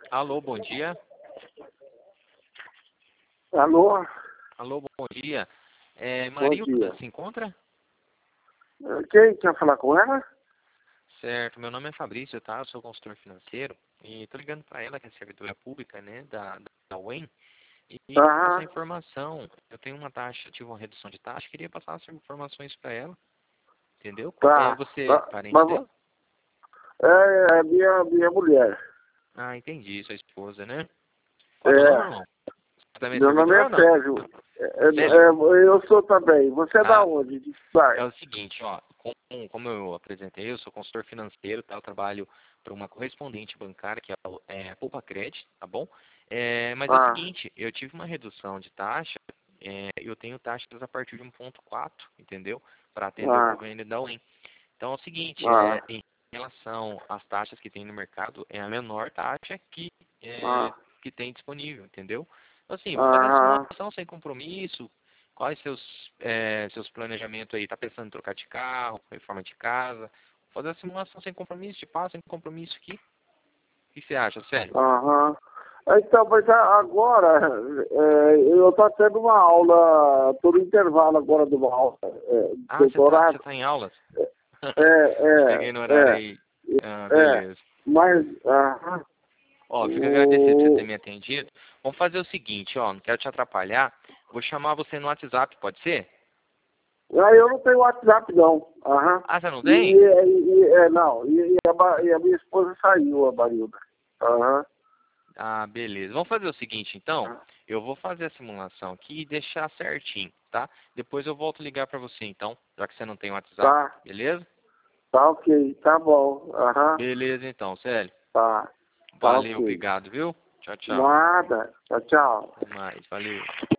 Alô, bom dia. Alô? Alô, bom dia. Bom dia. Marilda, se encontra? Quem quer falar com ela? Certo, meu nome é Fabrício, tá? Eu sou consultor financeiro e tô ligando para ela, que é servidora pública, né, da UEM, e passar Aham. informação. Eu tenho uma taxa, tive uma redução de taxa, queria passar essas informações para ela, entendeu? Tá. Você é Tá. parente Mas, dela? é minha mulher. Ah, entendi, sua esposa, né? Qual é o seu nome, É. irmão? Você também é Meu nome servidor é ou não? Sérgio. Célio? Eu sou também. Você é da Ah, onde? De que é cidade? o seguinte, ó, como eu apresentei, eu sou consultor financeiro, tá? Eu trabalho para uma correspondente bancária, que é a Poupa Credit, tá bom? Mas é o Ah. seguinte, eu tive uma redução de taxa, eu tenho taxas a partir de 1,4, entendeu? Para atender o Ah. convênio da UEM. Então é o seguinte, Ah. em relação às taxas que tem no mercado, é a menor taxa Ah. que tem disponível, entendeu? Então, assim, vou fazer a Aham. simulação sem compromisso. Quais seus planejamentos aí? Tá pensando em trocar de carro, reforma de casa? Vou fazer a simulação sem compromisso, te passo sem compromisso aqui. O que você acha, sério? Aham. Então, mas agora, eu estou tendo uma aula, estou no intervalo agora de uma aula, Ah, você doutorado. tá em aulas? É, Te é, peguei no horário é, aí. Ah, é. beleza. Mas, aham. Ó, fico agradecido por você ter O... me atendido. Vamos fazer o seguinte, ó, não quero te atrapalhar. Vou chamar você no WhatsApp, pode ser? Ah, eu não tenho WhatsApp, não. Aham. Ah, você não E, tem? não. E a minha esposa saiu, a Marilda. Aham. Ah, beleza. Vamos fazer o seguinte, então. Eu vou fazer a simulação aqui e deixar certinho, tá? Depois eu volto a ligar pra você, então, já que você não tem WhatsApp, Tá. beleza? Tá ok. Tá bom. Aham. Beleza, então, Célio. Tá. Tá Valeu, ok. obrigado, viu? Tchau, tchau. Nada. Tchau, tchau. Até mais, valeu.